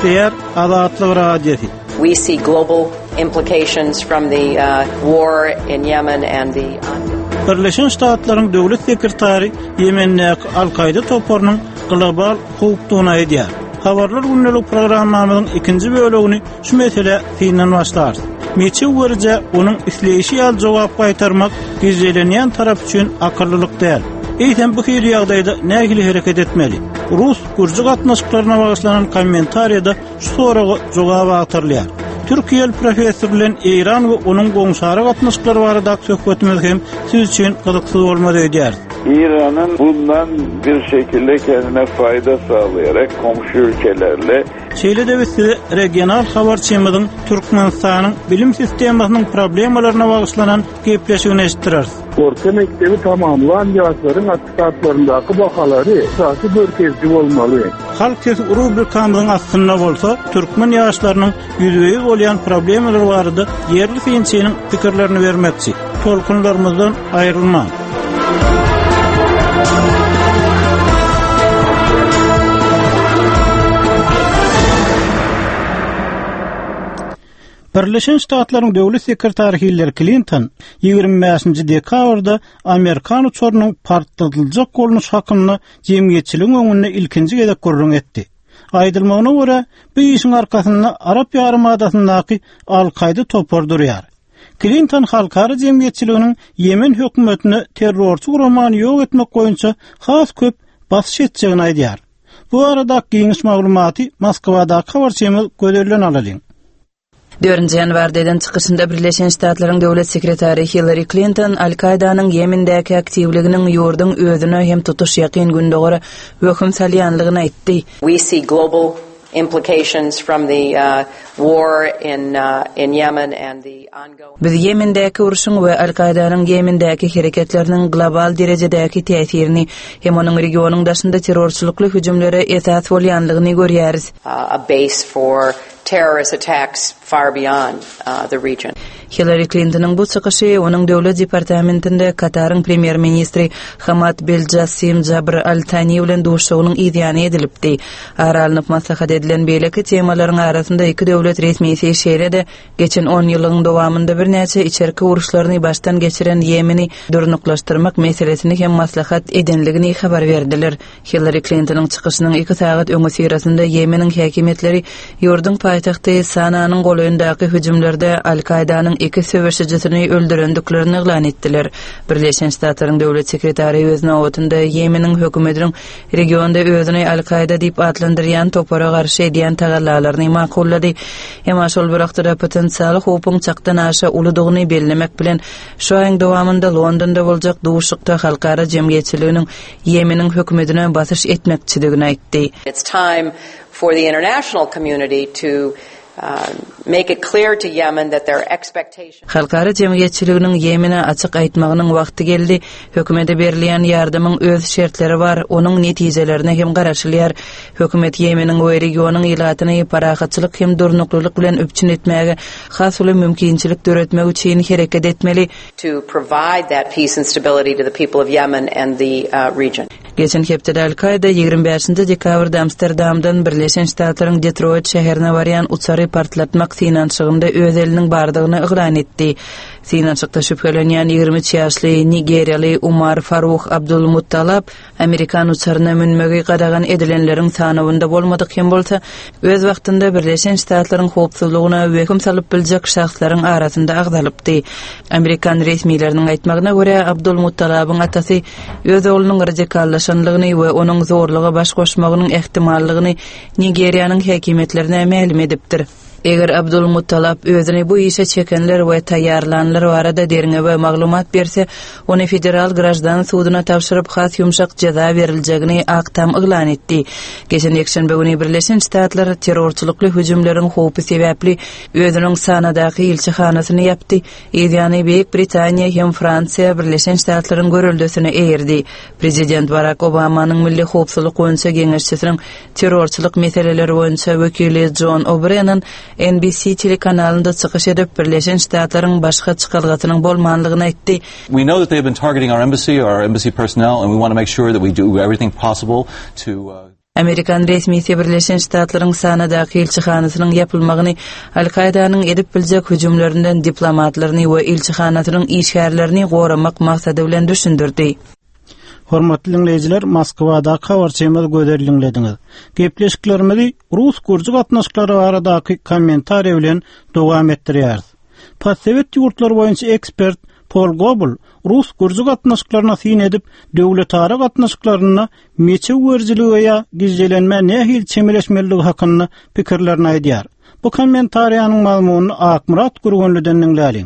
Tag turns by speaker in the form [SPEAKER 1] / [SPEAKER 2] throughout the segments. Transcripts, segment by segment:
[SPEAKER 1] Eşdeýär Azatlyk Radiosu.
[SPEAKER 2] We see global implications from the war in Yemen and the
[SPEAKER 1] Birleşen Ştatlaryň döwlet sekretary Yemendäki Al-Qaida toparynyň global hukukuna edýär. Habarlar günlük programmamyzyň ikinji bölegini şu mesele filan başlar. Meçe wurja onuň isleýişi ýaly jogap gaýtarmak gizlenýän tarap üçin akyllylyk däl. Eýsem bu hili ýagdaýda nähili hereket etmeli? Rus gurjy gatnaşyklaryna bagyşlanan kommentariýada şu soraga jogap agtyrylýar. Türkiýeli professor bilen İran we onuň goňşary gatnaşyklary barada söhbetimiz hem siz üçin gyzyksyz bolmady diýär.
[SPEAKER 3] İran'ın bundan bir şekilde kendine fayda sağlayarak komşu ülkelerle
[SPEAKER 1] Şeýle de biz regional habarçymyzyň Türkmenistanyň bilim sistemasynyň problemlaryna bagyşlanan gepleşigini eşitdirýär.
[SPEAKER 4] Orta mektebi tamamlayan ýaşlaryň atstatlaryndaky bahalary esasy bölkezli bolmaly.
[SPEAKER 1] Halk sesi rubrikamyzyň aslynda bolsa, türkmen ýaşlarynyň ýüzüňiz bolýan problemler barada yerli finçiniň pikirlerini bermekçi. Tolkunlarymyzdan aýrylma. Birleşen Ştatlaryň döwlet sekretary Hillary Clinton 25-nji dekabrda Amerikan uçurynyň partlatyljak golnuş hakyny jemgyýetçiligiň öňünde ilkinji gezek gurrun etdi. Aýdylmagyna görä, bu işiň arkasynda Arap ýarymadasynyňky Al-Qaida topar durýar. Clinton halkara jemgyýetçiliginiň Yemen hökümetini terrorçy gurmany ýok etmek goýunça has köp basyş etjegini aýdýar. Bu arada giňiş maglumaty Moskwada habarçymyz göderilen alalyň.
[SPEAKER 5] 4 ýanwardan çykyşynda Birleşen Ştatlaryň döwlet sekretary Hillary Clinton Al-Qaidanyň Yemendäki aktivliginiň ýurdun özüne hem tutuş ýakyn gündogara hökm salýanlygyny aýtdy.
[SPEAKER 2] We see global implications from the war in Yemen and the ongoing
[SPEAKER 5] Biz Yemendäki uruşyň we Al-Qaidanyň Yemendäki hereketleriniň global derejedäki täsirini hem onuň regionyň daşynda terrorçylykly hüjümlere esas bolýanlygyny görýäris.
[SPEAKER 2] A base for terrorist attacks far beyond the region.
[SPEAKER 5] Hillary Clinton'ın bu çykyşy onuň döwlet departamentinde Kataryň premier ministri Hamad Beljasim Jabr Al-Thani bilen duşugynyň ýany edilipdi. Aralanyp maslahat edilen beýleki temalaryň arasynda iki döwlet resmiýeti şeýlede geçen 10 ýylyň dowamında bir näçe içerki uruşlaryny baştan geçiren Yemeni durnuklaşdyrmak meselesini hem maslahat edenligini habar berdiler. Hillary Clinton'ın çykyşynyň 2 saat öňe syrasynda Yemeniň häkimetleri ýurdun paýtagty Sananyň goýundaky hüjümlerde Al-Qaidanyň 2 söwüşçisini öldürendiklerini elan etdiler. Birleşen Ştatlaryň döwlet sekretary öz nowatynda Yemeniň hökümetiniň regionda özüni Al-Qaida diýip adlandyrýan topara garşy edýän tagallalaryny makullady. Hem şol bir wagtda potensial hukuk çakdan aşa uludygyny bellemek bilen şu aýyň dowamında Londonda boljak duşukda halkara jemgyýetçiliginiň Yemeniň hökümetine basyş etmekçiligini aýtdy.
[SPEAKER 2] It's time for the international community to make it clear to Yemen that their expectations
[SPEAKER 5] Halkara jemgyýetçiliginiň Yemene açyk aýtmagynyň wagty geldi. Hökümete berilýän ýardymyň öz şertleri bar, onuň netijelerine hem garaşylýar. Hökümet Yemeniň we regionyň ýylatyny parahatçylyk hem durnuklyk bilen öpçün etmäge has uly mümkinçilik döretmek üçin hereket etmeli.
[SPEAKER 2] to provide that peace and stability to the people of Yemen and the region.
[SPEAKER 5] Geçen hepde Al-Qaida 25-nji dekabrda Amsterdamdan Birleşen Ştatlaryň Detroit şäherine barýan uçary partlatmak finanşygynda öz eliniň bardygyny elan etdi. Finanşykda şüphelenýän 23 ýaşly Nigeriýaly Umar Faruk Abdulmuttalab Amerikan uçaryna münmegi gadagan edilenleriň sanawynda bolmadyk hem bolsa öz wagtynda Birleşen Ştatlaryň howpsuzlygyna hökm salyp biljek şahslaryň arasynda agdalypdy. Amerikan resmiýetleriniň aýtmagyna görä Abdulmuttalabyň atasy öz oğlunyň radikallaşanlygyny we onuň zorlugy baş goşmagynyň ehtimallygyny Nigeriýanyň häkimetlerine ma'lum edipdir. Eger Abdulmuttalab özüni bu işe çekenler we taýýarlanlar barada derine we maglumat berse, ony federal grajdan sudyna tapşyryp has ýumşak jaza beriljeğini aktam elan etdi. Geçen ýekşenbe güni Birleşen Ştatlar terrorçylykly hüjümleriň howpy sebäpli özüniň sanadaky ilçihanasyny ýapdy. Ýani Büyük Britaniýa hem Fransiýa Birleşen Ştatlaryň görüldüsini eýerdi. Prezident Barack Obamanyň milli howpsuzlyk boýunça geňeşçisiniň terrorçylyk meseleleri boýunça wekili John O'Brien NBC telekanalynda çykyş edip Birleşen Ştatlaryň başga çykalgatynyň bolmanlygyny aýtdy.
[SPEAKER 6] We know that they have been targeting our embassy personnel, and we want to make sure that we do everything possible to
[SPEAKER 5] Amerikan resmisi Birleşen Ştatlaryň sanadaky elçihanasynyň yapylmagyny Al-Qaidanyň edip biljek hüjümlerinden diplomatlaryny we elçihanasynyň işgärlerini goramak maksady bilen düşündirdi.
[SPEAKER 1] Hormatly dinleyijiler, Moskwada habarçymyzy gözerildiňiz. Gepleşiklerimizi Rus-Gürji gatnaşyklary aradaky kommentariýa bilen dowam etdirýäris. Postsovet ýurtlar boýunça ekspert Paul Gobel Rus-Gürji gatnaşyklaryna syn edip döwletara gatnaşyklaryna meçe wörjiligi ýa gizlenme nähil çemeleşmeligi hakynda pikirlerini aýdýar. Bu kommentariýanyň mazmunyny Akmurat Gurgunlydan dinläliň.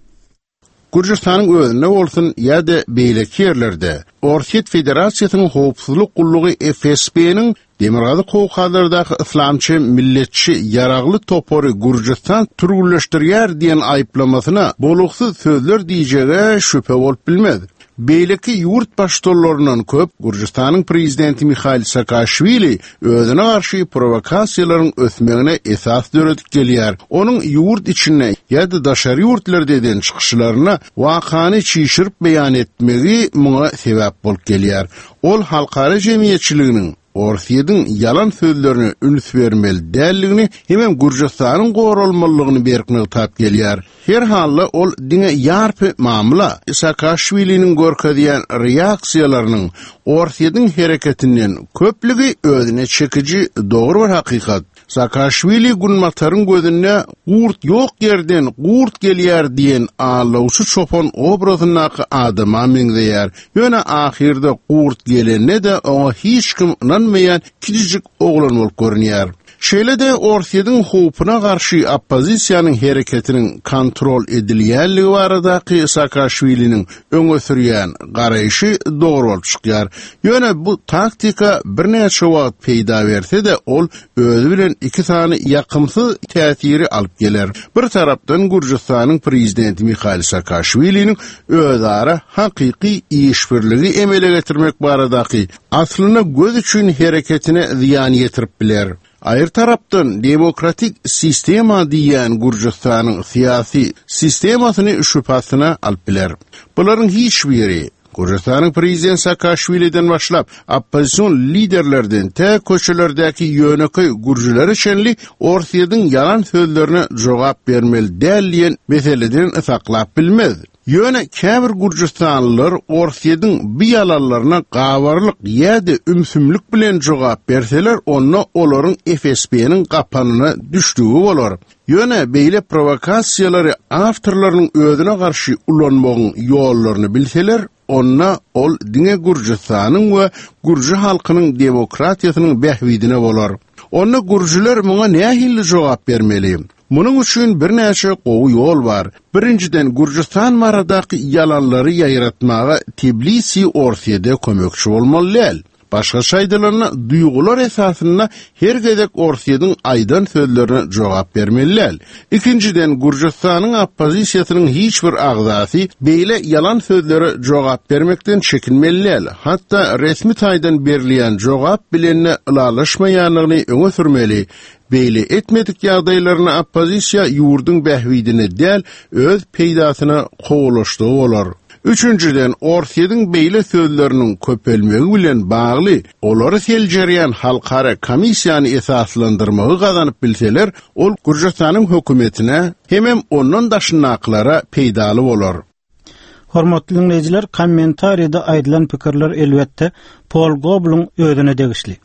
[SPEAKER 6] Gürjistanyň özüne bolsun ýa-da beýleki ýerlerde Orsiýet Federasiýasynyň howpsuzlyk gullugy FSB-niň Demirgazy Kowkadardaky islamçy milletçi yaragly topory Gürjistan türgülleşdirýär diýen aýplamasyna boluksuz sözler diýjege şüphe bolup bilmez. Beýleki ýurt başçylarynyň köp Gürjistanyň prezidenti Mikhail Saakashvili özüne garşy provokasiýalaryň ösmegine esas döredip gelýär. Onuň ýurt içine ýa-da daşary ýurtlardyn çykyşlaryna wakany çyşyryp beýan etmegi muňa sebäp bolup gelýär. Ol halkara jemgyýetçiliginiň Orsiýetin yalan sözlerini üns bermeli dälligini hem Gürjistanyň goralmalygyny berkine tap gelýär. Her halda ol diňe ýarpy mamla Saakashviliniň görkezýän reaksiýalarynyň Orsiýetin hereketinden köplügi özüne çekiji dogry bir hakykat. Saakashvili günmataryň gözünde gurt ýok ýerden gurt gelýär diýen ağlawçy çopon obrazynaky adama meňzeýär. Ýöne ahirde gurt gelende de oňa hiç kim inanmaýan kiçik oglan bolup görünýär. Şeýle-de Orsiýetin howpuna garşy oppozisiýanyň hereketiniň kontrol edilýänligi baradaky Saakashviliniň öňe sürýän garaýşy dogry bolup çykýar. Ýöne bu taktika birnäçe wagt peýda berse de ol özü bilen iki sany ýakymsyz täsiri alyp geler. Bir tarapdan Gürjistanyň prezidenti Mikhail Saakashviliniň özara hakyky işbirligi emele getirmek baradaky aslyna göz üçin hereketine ziýan ýetirip biler. Aýr tarapdan demokratik sistema diýen Gürjistanyň syýasy sistemasyny şüphasyna alyp biler. Bularyň hiç biri Gürjistanyň prezident Saakashviliden başlap oppozisiýon liderlerden te köçelerdäki ýöneköy gürjüler üçinli Orsiýetin yalan sözlerine jogap bermeli däldiýen meseleden saklap bilmez. Ýöne käbir Gürjistanlylar Orsiýetin bu ýalanlaryna gawarlyk ýa-da ümsümlik bilen jogap berseler, onda olaryň FSB-niň gapanyna düşdügi bolar. Ýöne beýle provokasiýalary awtorlarynyň özüne garşy ulanmagyň ýollaryny bilseler, onda ol diňe Gürjistanyň we Gürji halkynyň demokratiýasynyň behwidine bolar. Onda gürjüler muňa nähili jogap bermeli? Muning üçin birnäçe gowy ýol bar. Birinciden Gürjistan maradaky ýalanlary ýaýratmaga Tbilisi Orsiýede kömekçi bolmaly. Başga şaýdalarna duýgular esasynda her gezek Orsiýetin aýdan sözlerine jogap bermeliler. Ikinciden Gürjistanyň oppozisiýasynyň hiç bir agzasy beýle ýalan sözlere jogap bermekden çekinmeliler. Hatda resmi taýdan berilýän jogap bilenle ılalaşmaýanlygyny öňe sürmeli. Beýle etmedik ýagdaýlaryna oppozisiýa ýurdun behwidine däl öz peýdasyna gowalaşdygy bolar. Üçüncüden Orsiýetin beýle sözleriniň köpelmegi bilen bagly olary seljerýän halkara komissiýany esaslandyrmagy gazanyp bilseler, ol Gürjistanyň hökümetine hemem ondan daşynaklara peýdaly bolar.
[SPEAKER 1] Hormatly dinleyijiler, kommentariýada aýdylan pikirler elbetde Paul Gobel'ň özüne degişli.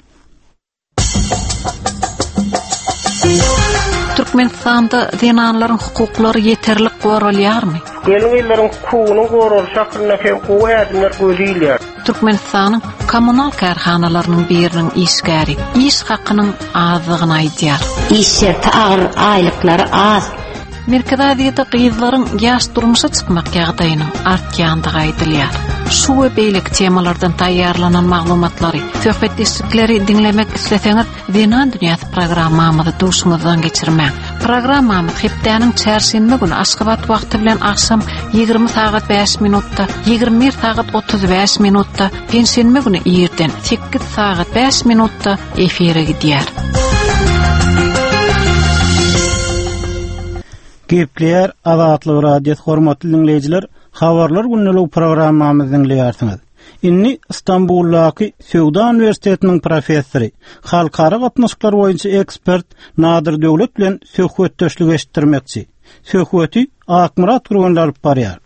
[SPEAKER 7] Türkmenistanda dinanlaryň hukuklary ýeterlik goralýarmy?
[SPEAKER 8] Ýelgilerin hukugyny gorar şahyna hem goýadymlar gözýýär.
[SPEAKER 7] Türkmenistanyň kommunal karhanalarynyň biriniň işgäri iş hakynyň azlygyny aýdýar.
[SPEAKER 9] İşçi ağır aýlyklary az.
[SPEAKER 7] Merkezde gyzlaryň ýaş durmuşa çykmak ýagdaýynyň artýandygy aýdylýar. Şu we beýlek temalardan taýýarlanan maglumatlary, söhbetleşikleri dinlemek isleseňiz, Dinan Dünýäsi programmamyzy duşuňyzdan geçirmäň. Programmamy hepdeniň çarşembe güni Aşgabat wagty bilen akşam 20 saat 5 minutda, 21 saat 35 minutda, pensiýenme güni ýerden 8 saat 5 minutda efire gidýär.
[SPEAKER 1] Gepler Azatlyk radio hormatly dinleyijiler, habarlar günlük programmamyzy dinleýärsiňiz. Inni İstanbul'daki Söwda Üniversitetiniň professori, halkara gatnaşyklar boýunça ekspert Nadir Döwlet bilen söhbetdeşlik etdirmekçi. Söhbeti Akmurat Gurbanly alyp barýar.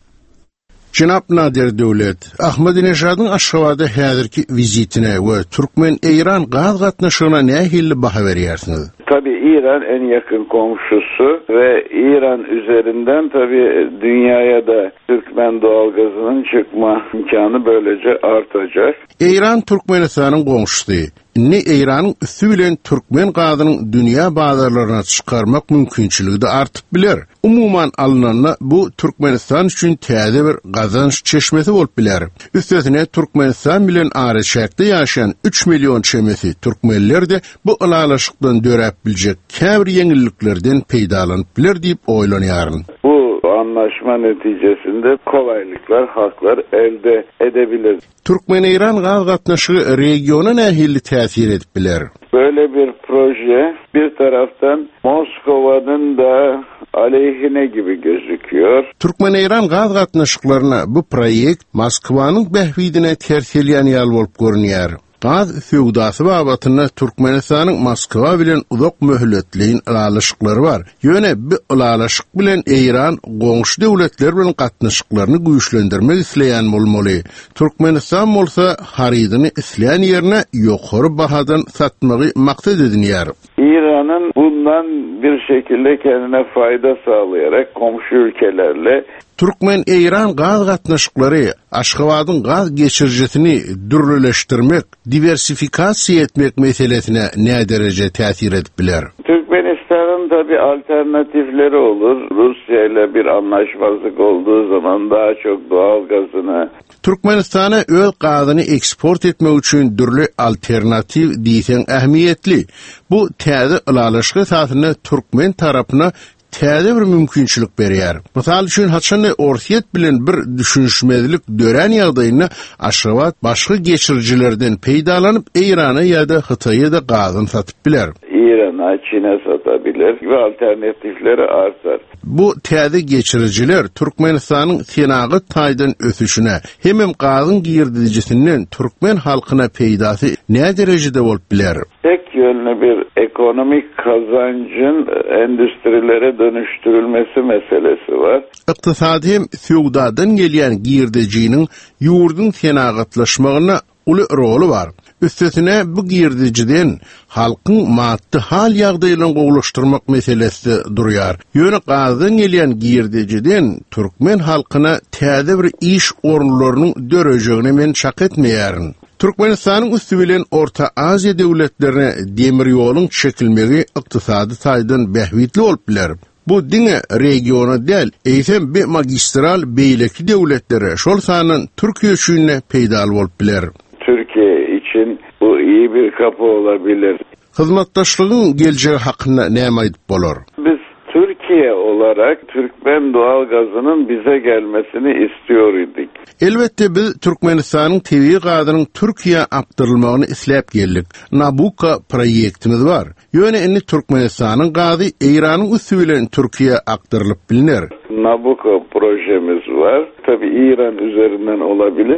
[SPEAKER 6] Cenab Nadir Döwlet, Ahmedinejad'ın Aşgabatda häzirki vizitine we Türkmen-İran gaz gatnaşygyna nähilli baha berýärsiňiz?
[SPEAKER 3] Tabii İran en yakın komşusu ve İran üzerinden tabii dünyaya da Türkmen doğalgazının çıkma imkanı böylece artacak.
[SPEAKER 6] İran Türkmenistanyň komşusy. Ne İran'ın üstü bilen Türkmen gazynyň dünya bazarlaryna çykarmak mümkinçiligi de artyp biler. Umuman alynanla bu Türkmenistan üçin täze bir gazanç çeşmesi bolup biler. Üstesine Türkmenistan bilen ary şäherde ýaşayan 3 milyon çemesi Türkmenler de bu alalaşykdan dörep biljek käbir ýeňilliklerden peýdalanyp biler diýip oýlanýar.
[SPEAKER 3] Bu anlaşma neticesinde kolaylıklar, haklar elde edebilir.
[SPEAKER 6] Türkmen-İran gaz gatnaşygy regiona nähilli täsir edip biler.
[SPEAKER 3] Böyle bir proje bir taraftan Moskova'nın da aleyhine gibi gözüküyor.
[SPEAKER 6] Türkmen-İran gaz gatnaşyklaryna bu proyekt Moskwanyň behbidine ters gelýän ýal bolup görünýär. Gaz feudasy babatyna Türkmenistanyň Moskwa bilen uzak möhletliğin alalaşyklary bar. Ýöne bu alalaşyk bilen İran goňşy döwletler bilen gatnaşyklaryny güýçlendirmek isleýän bolmaly. Türkmenistan bolsa haridyny isleýän ýerine ýokary bahadan satmagy maksat edinýär.
[SPEAKER 3] İran'ın bundan bir şekilde kendine fayda sağlayarak komşu ülkelerle
[SPEAKER 6] Türkmen-İran gaz gatnaşyklary Aşgabatyň gaz geçirjesini dürleşdirmek, diversifikasiýa etmek meselesine ne derece täsir edip biler?
[SPEAKER 3] Türkmenistan'ın tabii alternatifleri olur. Rusya ile bir anlaşmazlık olduğu zaman daha çok doğal gazını
[SPEAKER 6] Türkmenistana öz gazyny eksport etmek üçin dürli alternativ diýsen ähmiýetli. Bu täze alalaşyk esasyny Türkmen tarapyna täze bir mümkinçilik berýär. Mysal üçin haçany Orsiýet bilen bir düşünşmezlik dören ýagdaýyna Aşgabat başga geçirjilerden peýdalanyp İrana ýa-da Hytaýa da gazyny satyp biler.
[SPEAKER 3] İran'a, Çin'e satabilir ve alternatifleri artar.
[SPEAKER 6] Bu täze geçirjiler Türkmenistanyň senagy taýdan ösüşine hemem gazyn girdijisinden Türkmen halkyna peýdasy ne derejede bolup biler?
[SPEAKER 3] Tek yönlü bir ekonomik kazancın endüstrilere dönüştürülmesi meselesi var.
[SPEAKER 6] Iqtisadi hem feudaldan gelýän girdijiniň ýurdun senagatlaşmagyna uly rolu var. Üstesine bu girdijiden halkyň maddi hal ýagdaýylaryny gowlaşdyrmak meselesi durýar. Ýöne gazdan gelýän girdijiden Türkmen halkyna täze bir iş orunlarynyň dörejegine men şak etmeýärin. Türkmenistanyň üstü bilen Orta Aziýa döwletlerine demir ýoluň çekilmegi ykdysady taýdan behwitli bolup biler. Bu diňe regiona del, eýsem bir magistral beýleki döwletlere şol sanyň Türkiýe üçin peýdal bolup biler.
[SPEAKER 3] Türkiye için bu iyi bir kapı olabilir.
[SPEAKER 6] Hyzmatdaşlygyň geljegi hakynda näme aýdyp bolar?
[SPEAKER 3] Biz Türkiye olarak Türkmen doğal gazının bize gelmesini istiyor idik.
[SPEAKER 6] Elbette biz Türkmenistanyň tebii gazynyň Türkiýe aktarylmagyny isläp geldik. Nabucco proyektimiz bar. Ýöne indi Türkmenistanyň gazy İranyň üstü bilen Türkiýe aktarylyp bilinir.
[SPEAKER 3] Nabucco projemiz var. Tabii İran üzerinden olabilir.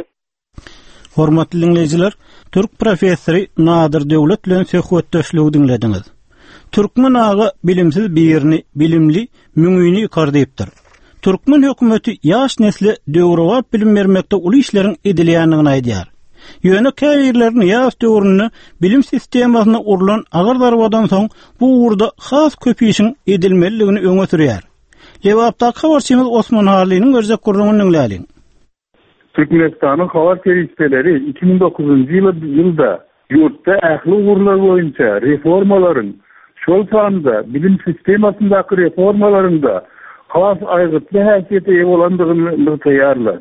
[SPEAKER 1] Hormatly dinleyijiler, Türk professori Nadir Döwlet bilen söhbetdeşligi dinlediňiz. Türkmen agy bilimsiz birini bilimli müňüni ýokardypdyr. Türkmen hökümeti ýaş nesle döwrewap bilim bermekde uly işleriň edilýändigini aýdýar. Ýöne käbirlerin ýaş döwrüni bilim sistemasyna urulan agardarwadan soň bu urda has köpýişiň edilmeligini öňe sürýär. Lewapdaky habarçymyz Osman Harlynyň gözek gurrungyny dinläýin.
[SPEAKER 4] Türkmenistan'ın hava teröristleri 2009 yılda yurtta ähli uğurlar boyunca reformaların şol sanında bilim sistemasındaki reformalarında has aygıtlı häsiýete ýa bolandygyny taýýarlar.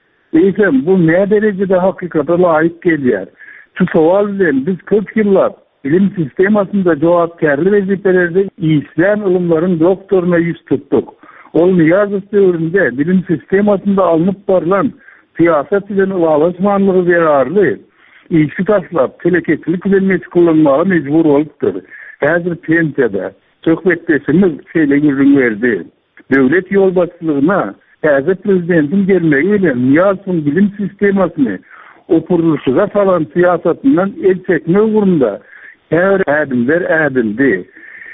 [SPEAKER 4] Eýsem bu ne derecede hakykata laýyk gelýär? Şu sowal bilen biz köp ýyllap bilim sistemasında jogapkärli wezifelerde İslam ilimleriň doktoryna ýüz tutduk. Ol Niýazow döwründe bilim sistemasında alınıp barılan siyaset bilen ulaşmanlygy zararly. İşi taşlap, telekeçilik bilen meşgullanmaga mejbur bolupdyr. Häzir pensiyada söhbetdeşimiz şeýle görüň berdi. Döwlet ýol başçylygyna häzir prezidentiň gelmegi bilen Niýazowyň bilim sistemasyny opuruluşuga salan siyasatından el çekme uğrunda her adımlar adildi.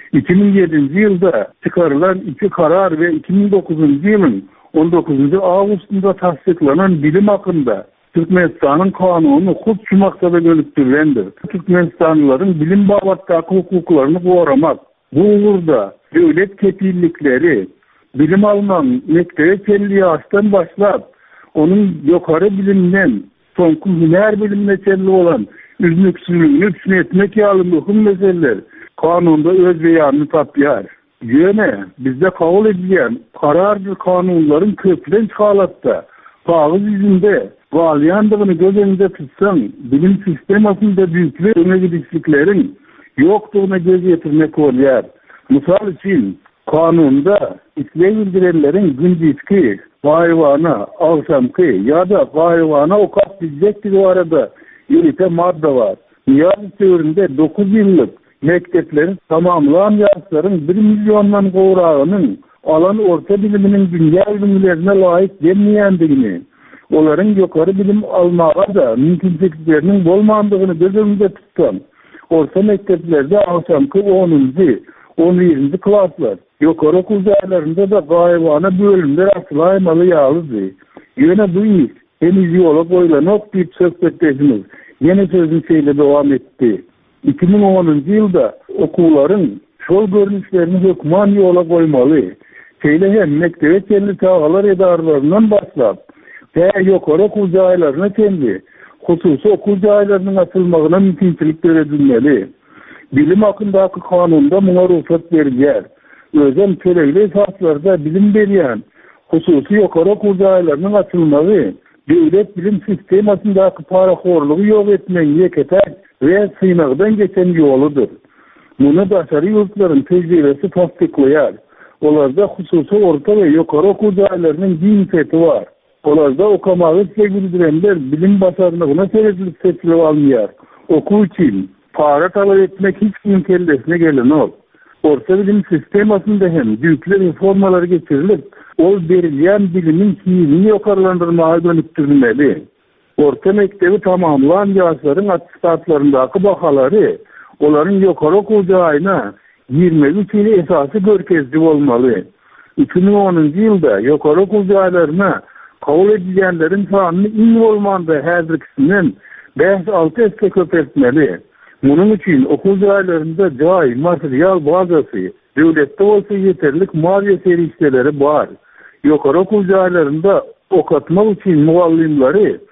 [SPEAKER 4] 2007 yılda çıkarılan 2 karar ve 2009 yılın 19 Ağustos'unda tasdiklanan bilim hakkında Türkmenistan'ın kanunu hukuk şu maksada dönüktürülendir. Türkmenistanlıların bilim bağlattaki hukuklarını korumak. Bu uğurda devlet kefillikleri bilim alman mektebe kelli yaştan başlap onun yukarı bilimden sonku hüner bilimine kelli olan üzmüksülüğünü etmek yalımlıkın meseleler kanunda öz beyanını tapyar. Yöne bizde kabul edilen kararcı kanunların köprüden çıkarlatta fağız yüzünde valiyandığını göz önünde tutsan bilim sistemasında büyükler öne gidişliklerin yoktuğuna göz getirmek oluyor. Misal için kanunda İslam bildirenlerin gündüzki hayvana, akşamki ya da hayvana okat diyecekti bu arada yürüte madde var. Niyazi çevrinde 9 yıllık mekteplerin tamamlayan yaşların 1 milyondan koğrağının alan orta biliminin dünya bilimlerine layık gelmeyendiğini, onların yukarı bilim almağa da mümkünlüklerinin olmadığını göz önünde tutan orta mekteplerde akşamki 10. 11. klaslar, yukarı okul değerlerinde de gayvana bölümler asılaymalı yağlıdır. Yine bu iş henüz yola koyulanok deyip sohbetleşimiz. Yine sözün şeyle devam etti. 2010 yılda okulların şol görünüşlerini hükman yola koymalı. Şeyle hem mektebe kendi tağalar edarlarından başlap ve yukarı okul caylarına kendi hususi okul caylarının açılmağına mümkünlük verilmeli. Bilim hakkındaki kanunda buna ruhsat verilir. Özem töreyle esaslarda bilim verilen hususi yukarı okul caylarının açılmalı. Devlet bilim sistemasındaki paraxorluğu yok etmeyi yeketer ve sınavdan geçen yoludur. Bunu başarı yurtların tecrübesi tasdiklayar. Onlarda hususi orta ve yukarı okul caylarının cinsiyeti var. Onlarda okamağı bildirenler bilim başarılığına sebeplik seçili almıyor. Okul için para talep etmek hiç kimin kellesine gelen ol. Orta bilim sistemasında hem büyükler reformaları geçirilip ol verilen bilimin fiilini yukarılandırmaya dönüktürülmeli. Orta mektebi tamamlayan yaşların atestatlarındaki bakaları onların yukarı okul cayına 23 ili esası görkezli olmalı. 2010 yılda yukarı okul caylarına kabul edilenlerin sanını in olmanda hazırkisinden 5-6 eske köpeltmeli. Bunun için okul caylarında cay, materyal bazası, devlette olsa yeterlik maliye serişteleri var. Yukarı okul caylarında okutmak için muallimleri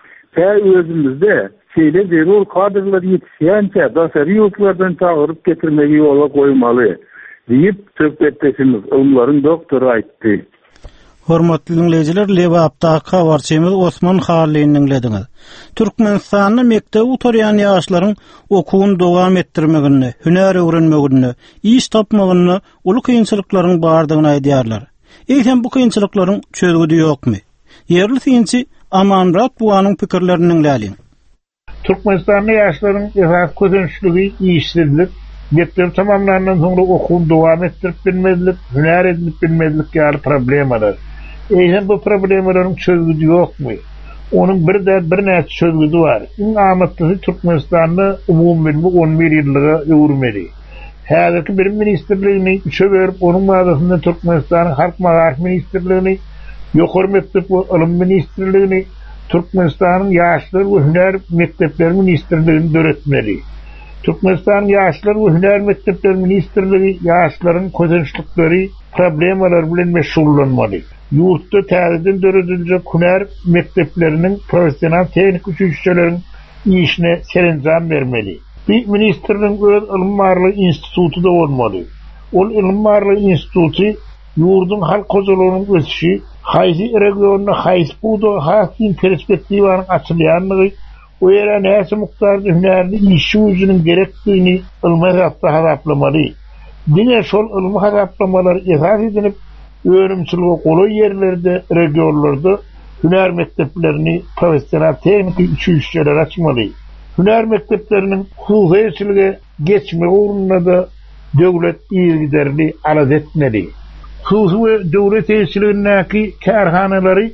[SPEAKER 4] özümüzde zerur kadrlar yetişençe dasarı yurtlardan çağırıp getirmeyi yola koymalı deyip söhbetleşimiz onların doktoru aytti.
[SPEAKER 1] Hormatly dinleyijiler, Lewapdaky habarçymyz Osman Harlyny dinlediňiz. Türkmenistanyň mektep utarýan ýaşlaryň okuwyny dowam etdirmegini, hüner öwrenmegini, iş tapmagyny, uly kynçylyklaryň bardygyny aýdýarlar. Eýsem bu kynçylyklaryň çözgüdi ýokmy? Yerli synçy Amanrat buanyň pikirlerini dinläliň.
[SPEAKER 8] Türkmenistanyň ýaşlaryň esas közençligi işsizlik, mektep tamamlanandan soňra okuwyny dowam etdirip bilmezlik, hüner edip bilmezlik ýaly problemalar. Eýsem bu problemalaryň çözgüdi ýokmy? Onuň bir näçe çözgüdi bar. Iň amatlysı Türkmenistanyň umumy 11 ýyllyga öwürmeli. Häzirki bilim ministrligini üçe berip onuň maýdasynda Türkmenistanyň halk maýaş ministrligini, ýokary mektep we ilim ministrligini, Türkmenistanyň ýaşlar we hüner mektepleri ministrligini döretmeli. Türkmenistanyň ýaşlar we hüner mektepleri ministrligi ýaşlaryň közençlikleri, problemalar bilen meşgullanmaly. Ýurtda täzeden döredilje hüner mektepleriniň professional tehnik üçüçüleriň işine serenjam bermeli. Bir ministrliň öz ilim barlygy instituty da bolmaly. Ol ilim barlygy instituty ýurdun halk kozalarynyň ösüşi, haýsy regionda haýsy buda haýsy perspektiwanyň açylýanlygy, o ýere näçe mukdarda hünerli işi üzüniň gerekdigini ilmi hasaplamaly. Diňe şol ilmi hasaplamalar esas edilip öwrümçiligi goly ýerlerde, regionlarda hüner mekteplerini professional tehnik üçüçüler açmaly. Hüner mektepleriniň hukuky geçme uğruna da döwlet ýergiderli alad etmeli. Hukuky döwlet eýçiligindäki karhanalary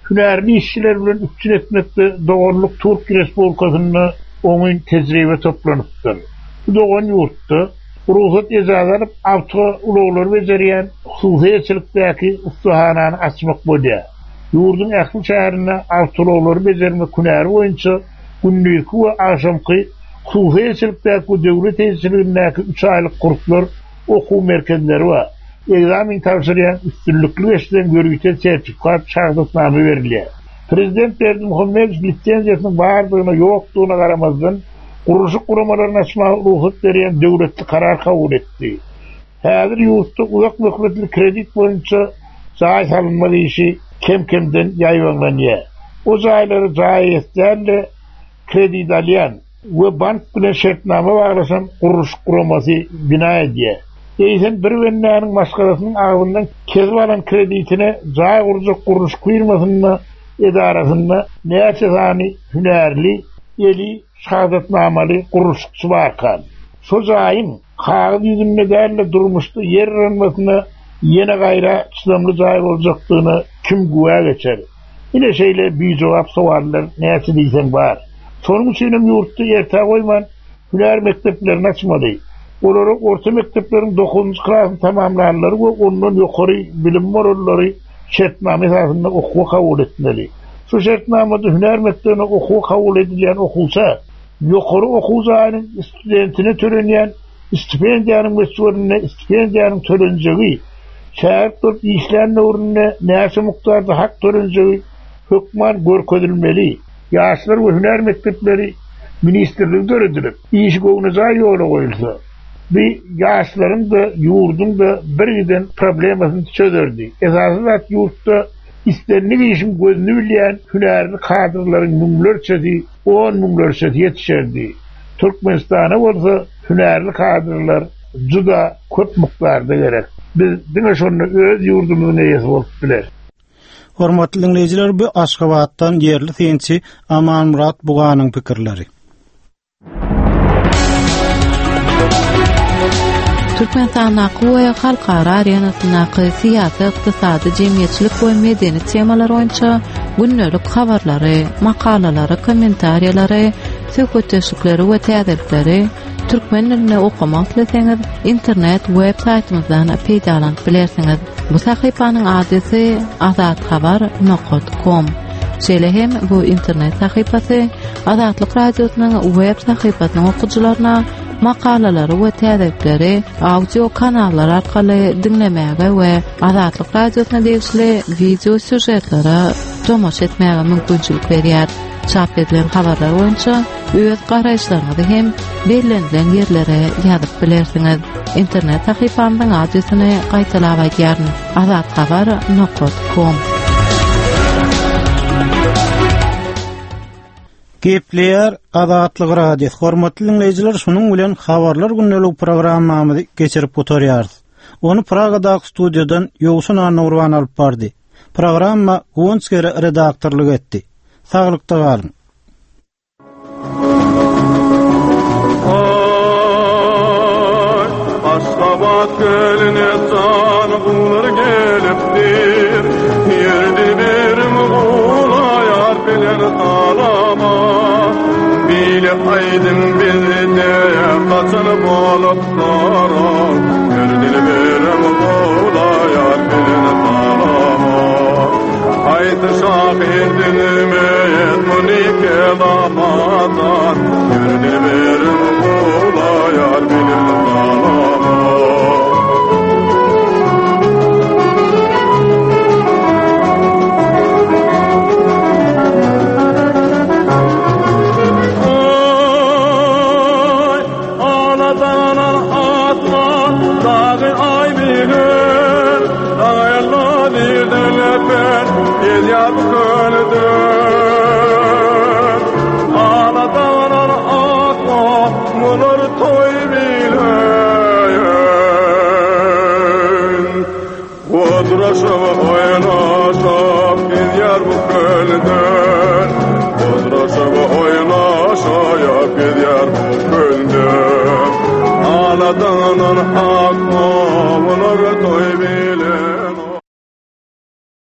[SPEAKER 8] hünärli işçiler bilen üçin etmekde Doğanlık Türkiye Respublikasyny oňun tezribe toplanypdyr. Bu Doğan ýurtda ruhsat ejazanyp awto ulaglar bejerýän hususy elçilikdäki ustahanany açmak bolýar. Ýurdun ähli şäherine awto ulaglar bejerme kunäri boýunça gündüzki we akşamky hususy elçilikdäki döwlet elçiligindäki 3 aýlyk kurslar, okuw merkezleri we egzamin tapşyrýan üstünlükli geçen görgüçe sertifikat şahsatname berilýär. Prezident Berdimuhammedow lisensiýasynyň bardygyna ýokdugyna garamazdan gurulşyk guramalaryny açmagy ruhsat berýän döwletli karar kabul etdi. Häzir ýurtda uzak möhletli kredit boýunça jaý salynmaly işi kem-kemden ýaýlanýar. O jaýlary jaý etdirle kredit alýan we bank bilen şertname baglasan gurulşyk guramasy bina edýär. Eýsen bir wennäniň maşgalasynyň agyndan kesip alan kreditine jaý gurulşyk guruluş firmasynyň edarasyna näçe sany hünärli eli şahsatnamaly gurulşçy barkan. Şo jaýyň kagyd ýüzünde däle durmuşdy yer ranmasyna ýene gaýra çydamly jaý boljakdygyny kim güwa geçer? Ine şeýle bir-jogap sowallar näçe diýsen bar. Şonuň üçin ýurtda erta goýman hünär mekteplerini açmady. Olary orta mektepleriň 9-njy klasyny tamamlanlary we ondan ýokary bilim morallary şertname esasında okuwa kabul etmeli. Şu şertnamada hünär mektebine okuwa kabul edilýän okuwsa, ýokary okuw zaýynyň studentine törenýän stipendiýanyň mesulyne stipendiýanyň törenjegi, şäherdir işlän nuruna näçe mukdarda hak törenjegi hökmen görkezilmeli. Ýaşlar we hünär mektepleri ministrligi göredilip, iş gowuna jaý ýola goýulsa, bir ýaşlaryň da ýurdun da birden problemasyny çözerdi. Esasy zat ýurtda istenlik işin gözünü bilýän hünärli kadrlaryň müňlerçesi, 10 müňlerçesi ýetişerdi. Türkmenistana bolsa hünärli kadrlar juda köp mukdarda gerek. Biz diňe şonu öz ýurdumyzyň eýesi bolup biler.
[SPEAKER 1] Hormatly dinleýijiler, bu Aşgabatdan ýerli sençi Aman Murat Buganyň pikirleri.
[SPEAKER 7] Türkmenistan aqwa halkara arenasynaky syýasat, ykdysady, jemgyýetçilik we medeni temalar boýunça günnelik habarlary, makalalary, kommentariýalary, söhbetleşikleri we täzirleri türkmen diline okumak dileseňiz internet web saytymyzdan peýdalanyp bilersiňiz. Bu sahypanyň adresy azathabar.com. Şeýle hem bu internet sahypasy Azatlyk radiosynyň web sahypasynyň okuwçylaryna makalalary we täzirleri audio kanallar arkaly dinlemäge we Azatlyk radiosyna degişli video süjetlere tomoş etmäge mümkinçilik berýär. Çap edilen habarlar boýunça öz garaýşlaryňyzy hem bellenlen ýerlere ýazyp bilersiňiz. İnternet sahypamyň adresyny gaýtalap aýdýaryn: azathabar.com.
[SPEAKER 1] Gepleýär Azatlyk radio. Hormatly dinleýijiler, şunuň bilen habarlar günnelik programmamyzy geçirip oturýarys. Onu Pragadaky studiýadan Ýowsun Anurwan alyp bardy. Programma Gonskere redaktorlyk etdi. Saglykda galyň.
[SPEAKER 10] Aşgabat geline can gulur gelipdir. Ýerde bir muğulayar bilen alama. Bile aydın bizde kaçan bolup dara. Ýerde bir muğulayar bilen alama. Aýdy şahidinime munike damadan. Ýerde bir muğulayar bilen alama. Ağladan